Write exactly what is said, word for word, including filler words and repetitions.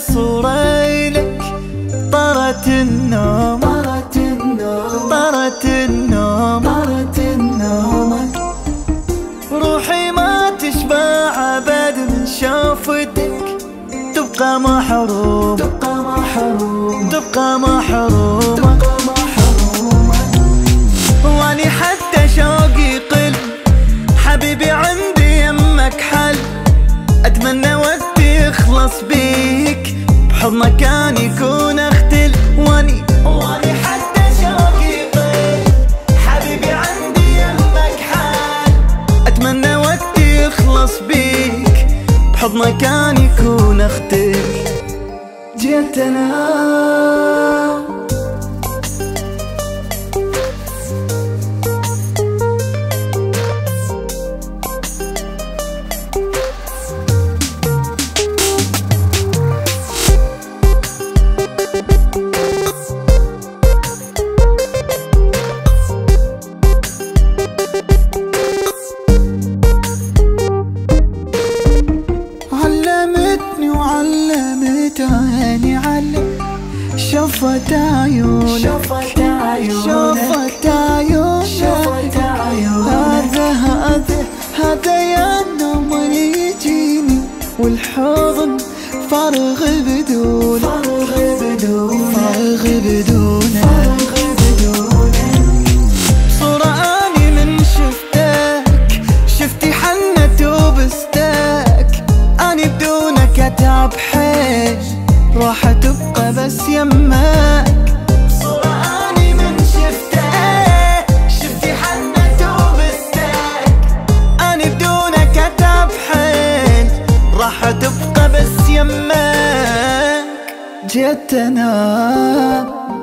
صورة لك طرت النوم طرت النوم طرت النوم طرت النوم. روحي ما تشبع أبد من شوفتك، تبقى محروم تبقى محروم تبقى محروم تبقى محروم. واني حتى شوقي قل حبيبي عندي يمك حل، اتمنى وقتي يخلص بيك بحضنك كان يكون اختل. واني واني حتى شوقي قل حبيبي عندي يمك حل، اتمنى وقتي يخلص بيك بحضنك كان يكون اختل. جيت انا وعلمت عيني علم، شفت عيونك شفت عيونك شفت عيونك شفت عيونك. هذا هذا هذا يا النوم اللي يجيني والحضن فارغ بدون فارغ بدون فارغ بدون فارغ بدون. صورة اني من شفتك شفتي حنت وبستك، اني بدونك اتعب حيل راح تبقى بس يمك. صورة اني من شفتك شفتي حنت وبستك، اني بدونك اتعب حيل راح تبقى بس يمك. جيت انا